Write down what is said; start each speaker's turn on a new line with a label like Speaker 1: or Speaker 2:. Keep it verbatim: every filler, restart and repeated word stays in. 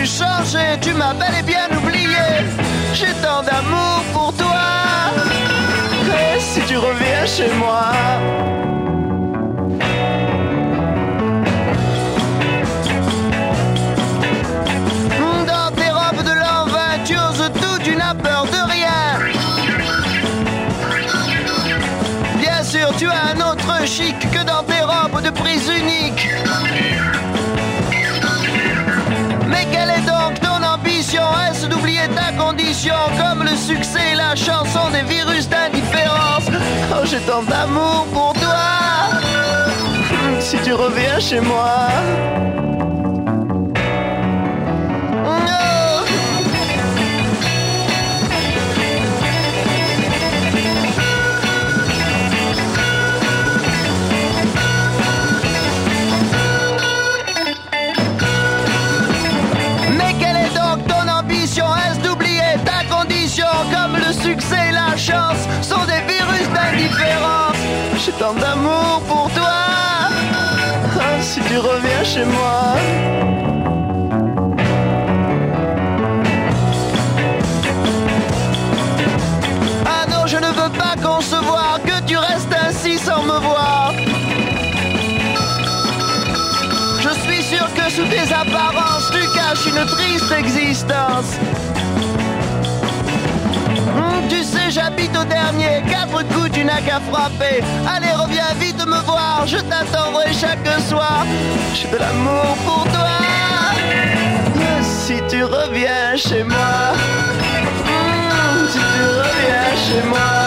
Speaker 1: pu changer, tu m'as bel et bien oublié. J'ai tant d'amour pour toi. Et si tu reviens chez moi? Dans tes robes de l'an vingt, tu oses tout, tu n'as peur de rien. Bien sûr, tu as un autre chic que dans tes robes de prise unique. Mais quelle est donc ton ambition? Est-ce d'oublier ta condition? Comme le succès et la chanson des virus d'indifférence. Oh, j'ai tant d'amour pour toi. Si tu reviens chez moi. Est-ce d'oublier ta condition? Comme le succès et la chance sont des virus d'indifférence. J'ai tant d'amour pour toi. Oh, si tu reviens chez moi. Ah non, je ne veux pas concevoir que tu restes ainsi sans me voir. Je suis sûr que sous tes apparences, tu caches une triste existence. Hum, tu sais, j'habite au dernier, quatre coups, tu n'as qu'à frapper. Allez, reviens vite me voir, je t'attendrai chaque soir. J'ai de l'amour pour toi. Si tu reviens chez moi. Hum, si tu reviens chez moi.